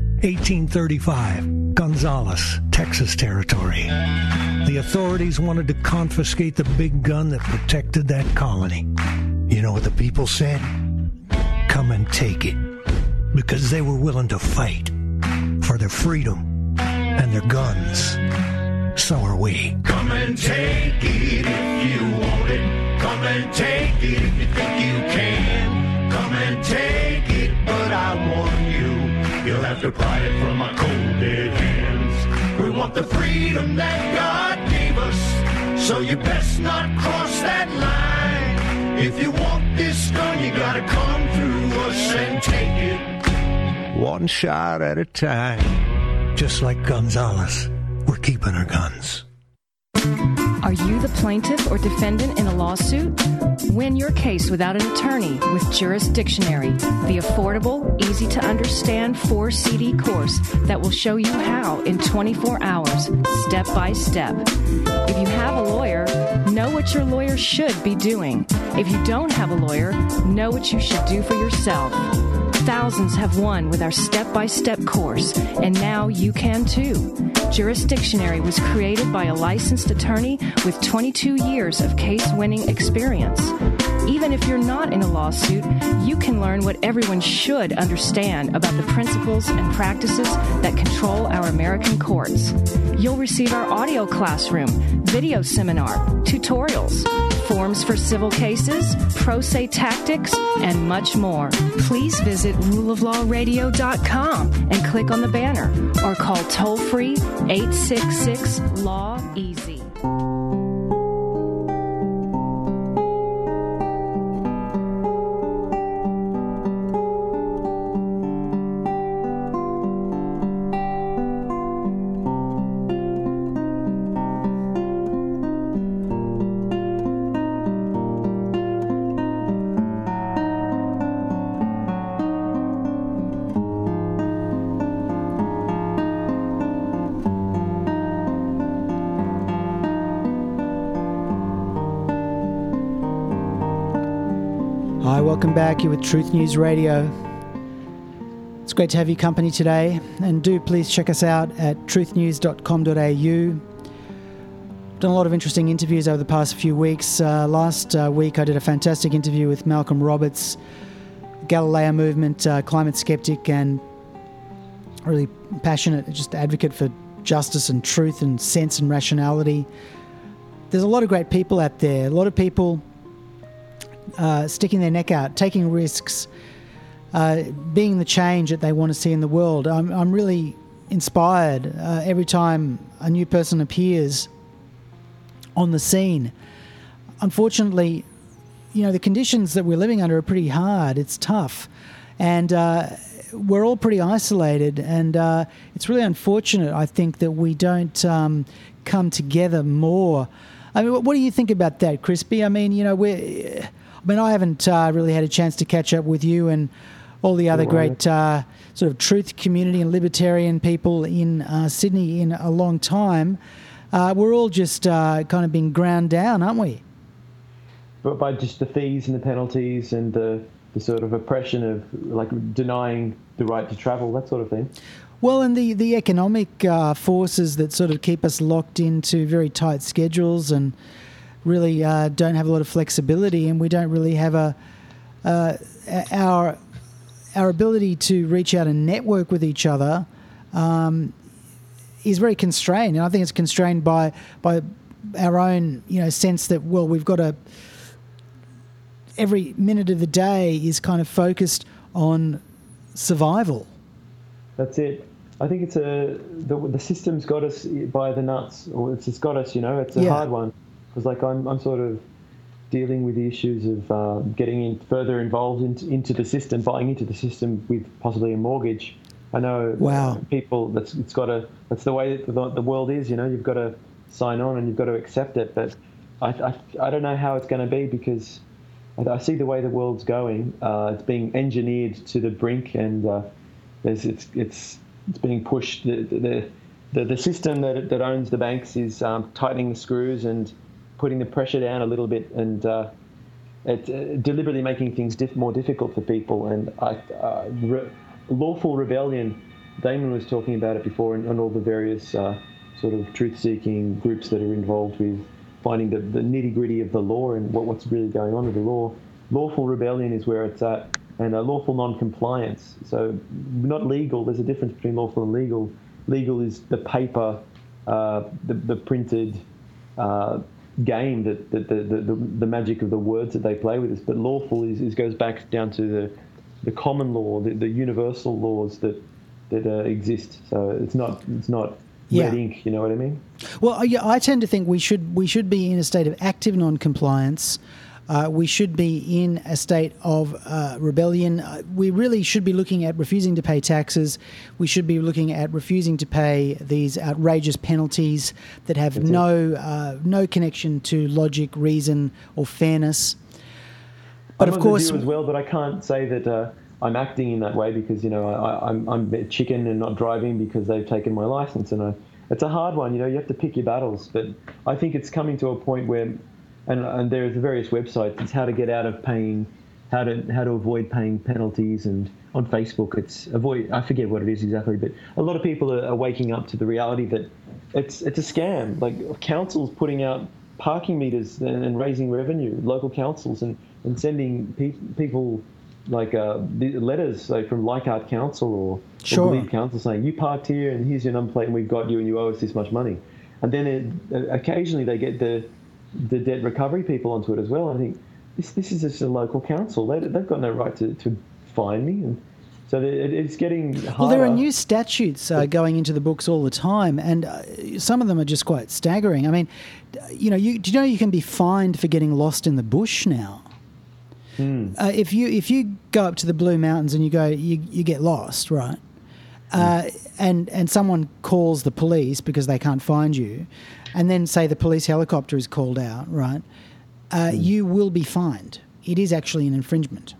1835, Gonzales, Texas Territory. The authorities wanted to confiscate the big gun that protected that colony. You know what the people said? Come and take it. Because they were willing to fight. for their freedom and their guns. So are we. Come and take it if you want it. Come and take it if you think you can. Come and take it, but I warn you, you'll have to pry it from my cold dead hands. We want the freedom that God gave us, so you best not cross that line. If you want this gun, you gotta come through us and take it. One shot at a time. Just like Gonzalez, we're keeping our guns. Are you the plaintiff or defendant in a lawsuit? Win your case without an attorney with Juris Dictionary, the affordable, easy-to-understand 4-CD course that will show you how in 24 hours, step by step. If you have a lawyer, know what your lawyer should be doing. If you don't have a lawyer, know what you should do for yourself. Thousands have won with our step-by-step course, and now you can too. Juris Dictionary was created by a licensed attorney with 22 years of case-winning experience. Even if you're not in a lawsuit, you can learn what everyone should understand about the principles and practices that control our American courts. You'll receive our audio classroom, video seminar, tutorials, forms for civil cases, pro se tactics, and much more. Please visit ruleoflawradio.com and click on the banner or call toll-free 866-LAW-EASY. Hi, welcome back. You're with Truth News Radio. It's great to have your company today, and do please check us out at truthnews.com.au. Done a lot of interesting interviews over the past few weeks. Last week I did a fantastic interview with Malcolm Roberts, Galileo movement, climate skeptic, and really passionate just advocate for justice and truth and sense and rationality. There's a lot of great people out there, a lot of people sticking their neck out, taking risks, being the change that they want to see in the world. I'm really inspired every time a new person appears on the scene. Unfortunately, the conditions that we're living under are pretty hard. It's tough. And we're all pretty isolated. And it's really unfortunate, I think, that we don't come together more. I mean, what do you think about that, Crispy? I mean, I haven't really had a chance to catch up with you and all the other great sort of truth community and libertarian people in Sydney in a long time. We're all just kind of being ground down, aren't we? But by just the fees and the penalties and the sort of oppression of like denying the right to travel, that sort of thing. Well, and the economic forces that sort of keep us locked into very tight schedules and really don't have a lot of flexibility, and we don't really have our ability to reach out and network with each other is very constrained. And I think it's constrained by our own sense that, well, we've got to, every minute of the day is kind of focused on survival. That's it. I think it's the system's got us by the nuts, or it's got us. It's a hard one. Because I'm sort of dealing with the issues of getting further involved into the system, buying into the system with possibly a mortgage. I know people that's the way that the world is. You've got to sign on and you've got to accept it. But I don't know how it's going to be, because I see the way the world's going. It's being engineered to the brink, and it's being pushed. The system that owns the banks is tightening the screws and putting the pressure down a little bit, and deliberately making things more difficult for people. And lawful rebellion, Damon was talking about it before, and all the various sort of truth-seeking groups that are involved with finding the nitty-gritty of the law and what's really going on with the law. Lawful rebellion is where it's at, and lawful non-compliance. So not legal. There's a difference between lawful and legal. Legal is the paper, the printed game, that the magic of the words that they play with us. But lawful goes back down to the common law, the universal laws that exist. So it's not red ink. You know what I mean? Well, I tend to think we should be in a state of active non-compliance. We should be in a state of rebellion. We really should be looking at refusing to pay taxes. We should be looking at refusing to pay these outrageous penalties that have no connection to logic, reason, or fairness. But of course, as well. But I can't say that I'm acting in that way because I'm a chicken and not driving because they've taken my license, and it's a hard one. You have to pick your battles. But I think it's coming to a point where. And there's various websites. It's how to get out of paying, how to avoid paying penalties, and on Facebook it's avoid. I forget what it is exactly, but a lot of people are waking up to the reality that it's a scam. Like councils putting out parking meters and raising revenue, local councils, and sending people like letters from Leichhardt Council or Glebe Council saying you parked here and here's your number plate and we've got you and you owe us this much money, and then occasionally they get the debt recovery people onto it as well. I think this is just a local council. They've got no right to fine me, and so it's getting harder. Well, there are new statutes going into the books all the time, and some of them are just quite staggering. I mean, do you know you can be fined for getting lost in the bush now? If you go up to the Blue Mountains and you get lost, right? And someone calls the police because they can't find you, and then say the police helicopter is called out, right? You will be fined. It is actually an infringement.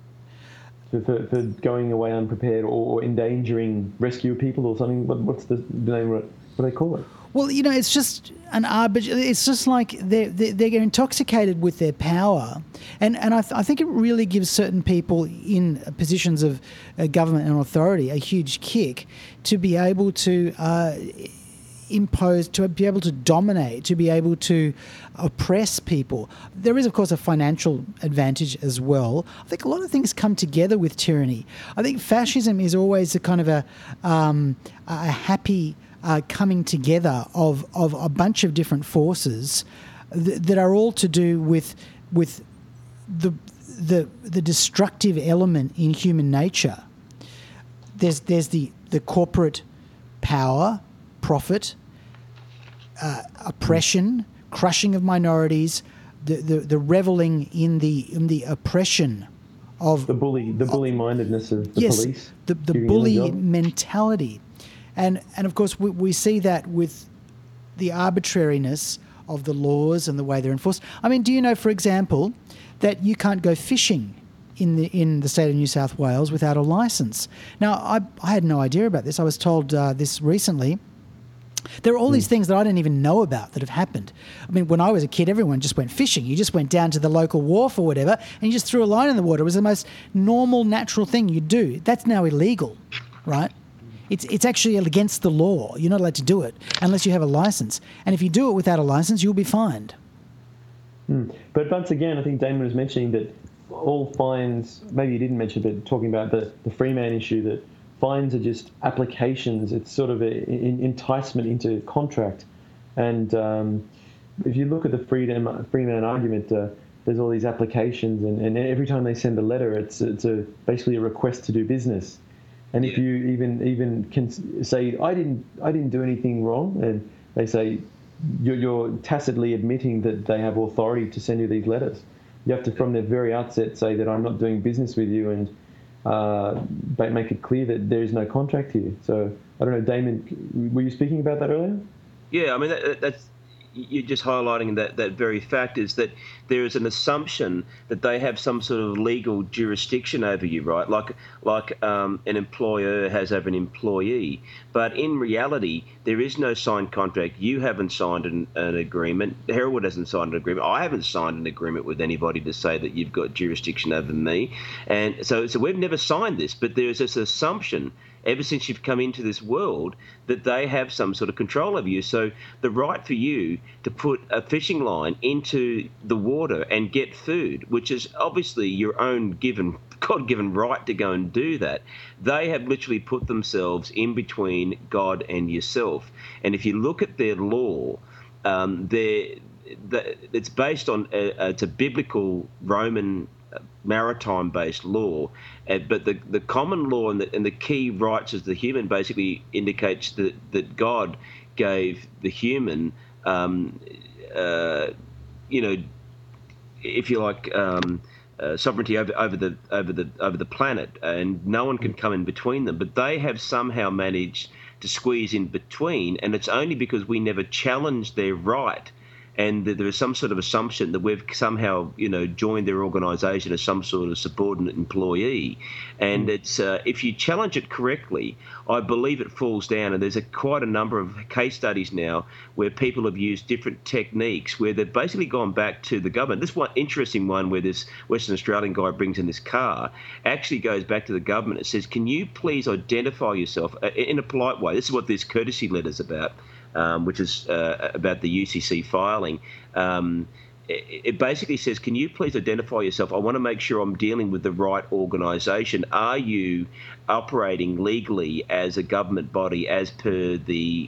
For going away unprepared or endangering rescue people or something. What's the name? What do they call it? Well, it's just it's just like they're intoxicated with their power, and I think it really gives certain people in positions of government and authority a huge kick to be able to impose, to be able to dominate, to be able to oppress people. There is, of course, a financial advantage as well. I think a lot of things come together with tyranny. I think fascism is always a kind of a happy coming together of a bunch of different forces that are all to do with the destructive element in human nature. There's the corporate power, profit, oppression, crushing of minorities, the reveling in the oppression of the bully-mindedness of the police. The bully mentality. And of course, we see that with the arbitrariness of the laws and the way they're enforced. I mean, do you know, for example, that you can't go fishing in the state of New South Wales without a licence? Now, I had no idea about this. I was told this recently. There are all these things that I didn't even know about that have happened. I mean, when I was a kid, everyone just went fishing. You just went down to the local wharf or whatever, and you just threw a line in the water. It was the most normal, natural thing you'd do. That's now illegal, right? It's actually against the law. You're not allowed to do it unless you have a licence. And if you do it without a licence, you'll be fined. But once again, I think Damon was mentioning that all fines, maybe you didn't mention, but talking about the Freeman issue, that fines are just applications. It's sort of an enticement into contract. And if you look at the Freeman argument, there's all these applications, and every time they send a letter, it's basically a request to do business. And if you even can say, I didn't do anything wrong, and they say you're tacitly admitting that they have authority to send you these letters. You have to, from the very outset, say that I'm not doing business with you, and make it clear that there is no contract here. So I don't know, Damon, were you speaking about that earlier? Yeah, I mean that's you're just highlighting that very fact is that there is an assumption that they have some sort of legal jurisdiction over you, right? Like an employer has over an employee. But in reality, there is no signed contract. You haven't signed an agreement. Herald hasn't signed an agreement. I haven't signed an agreement with anybody to say that you've got jurisdiction over me. And so we've never signed this, but there's this assumption ever since you've come into this world, that they have some sort of control over you. So the right for you to put a fishing line into the water and get food, which is obviously your own God-given right to go and do that, they have literally put themselves in between God and yourself. And if you look at their law, it's based on it's a biblical Roman maritime-based law, but the common law and the key rights as the human basically indicates that God gave the human, if you like, sovereignty over the planet, and no one can come in between them. But they have somehow managed to squeeze in between, and it's only because we never challenged their right. And there is some sort of assumption that we've somehow, joined their organisation as some sort of subordinate employee. And it's if you challenge it correctly, I believe it falls down. And there's quite a number of case studies now where people have used different techniques where they've basically gone back to the government. This one interesting one where this Western Australian guy brings in this car actually goes back to the government. It says, can you please identify yourself in a polite way? This is what this courtesy letter's about. Which is about the UCC filing. It basically says, can you please identify yourself? I want to make sure I'm dealing with the right organisation. Are you operating legally as a government body as per the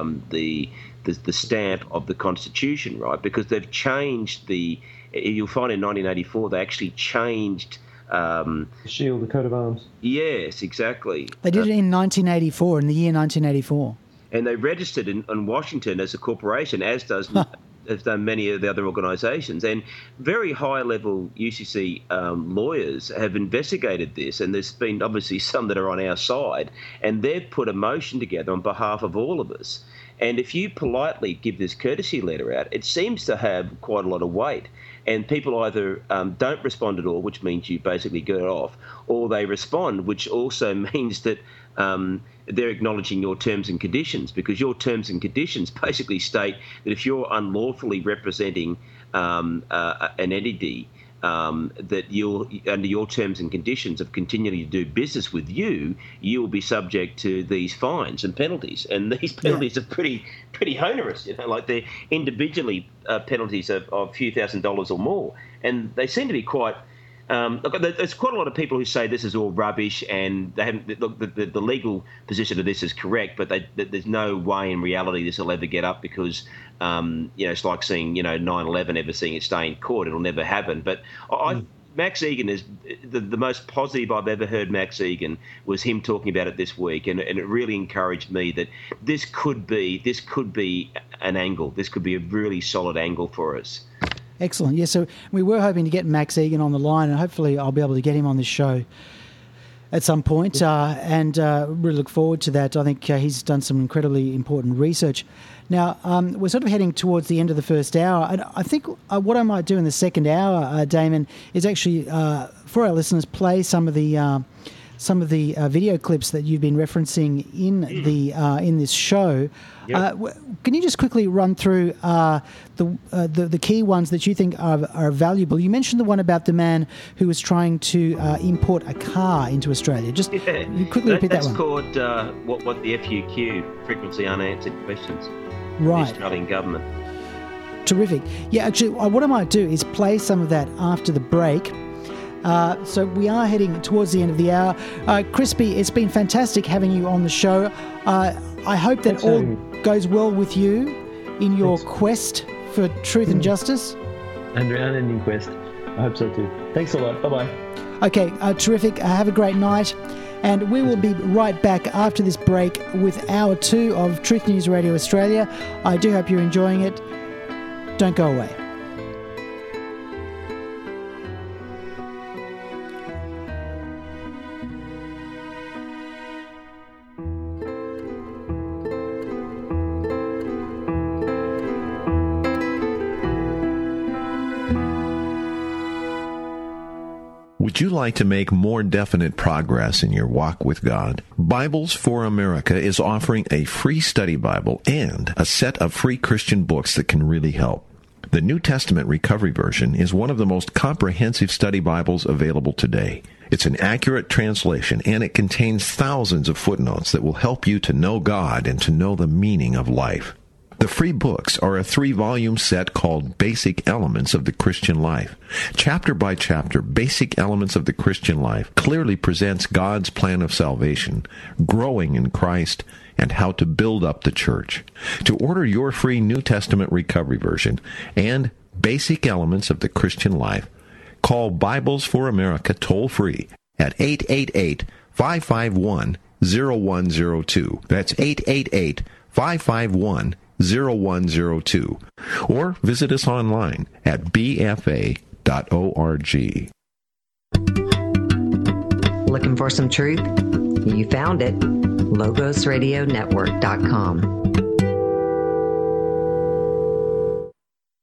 stamp of the Constitution, right? Because they've changed you'll find in 1984 they actually changed the shield, the coat of arms. Yes, exactly. They did it in 1984, in the year 1984. And they registered in Washington as a corporation, as have done many of the other organisations. And very high-level UCC lawyers have investigated this, and there's been obviously some that are on our side, and they've put a motion together on behalf of all of us. And if you politely give this courtesy letter out, it seems to have quite a lot of weight. And people either don't respond at all, which means you basically get it off, or they respond, which also means that they're acknowledging your terms and conditions, because your terms and conditions basically state that if you're unlawfully representing an entity, that you'll, under your terms and conditions of continuing to do business with you, you will be subject to these fines and penalties. And these penalties are pretty onerous, like they're individually penalties of a few $1,000s or more. And they seem to be quite... Look, there's quite a lot of people who say this is all rubbish, and they haven't. Look, the legal position of this is correct, but there's no way in reality this will ever get up, because it's like seeing 9/11 ever seeing it stay in court. It'll never happen. But Max Egan is the most positive I've ever heard. Max Egan was him talking about it this week, and it really encouraged me that this could be an angle. This could be a really solid angle for us. Excellent. Yeah, so we were hoping to get Max Egan on the line, and hopefully I'll be able to get him on this show at some point, and really look forward to that. I think he's done some incredibly important research. Now, we're sort of heading towards the end of the first hour, and I think what I might do in the second hour, Damon, is actually, for our listeners, play some of the video clips that you've been referencing in this show. Yep. Can you just quickly run through the key ones that you think are valuable? You mentioned the one about the man who was trying to import a car into Australia. Just quickly repeat that one. That's called what the FUQ, Frequently Unanswered Questions. Right. The Australian government. Terrific. Yeah, actually, what I might do is play some of that after the break. So we are heading towards the end of the hour. Crispy, it's been fantastic having you on the show. I hope that all goes well with you in your quest for truth and justice. And your unending quest. I hope so too. Thanks a lot. Bye-bye. Okay, terrific. Have a great night. And we will be right back after this break with Hour 2 of Truth News Radio Australia. I do hope you're enjoying it. Don't go away. Would you like to make more definite progress in your walk with God? Bibles for America is offering a free study Bible and a set of free Christian books that can really help. The New Testament Recovery Version is one of the most comprehensive study Bibles available today. It's an accurate translation, and it contains thousands of footnotes that will help you to know God and to know the meaning of life. The free books are a 3-volume set called Basic Elements of the Christian Life. Chapter by chapter, Basic Elements of the Christian Life clearly presents God's plan of salvation, growing in Christ, and how to build up the church. To order your free New Testament Recovery Version and Basic Elements of the Christian Life, call Bibles for America toll-free at 888-551-0102. That's 888-551-0102. Or visit us online at bfa.org. Looking for some truth? You found it. LogosRadioNetwork.com.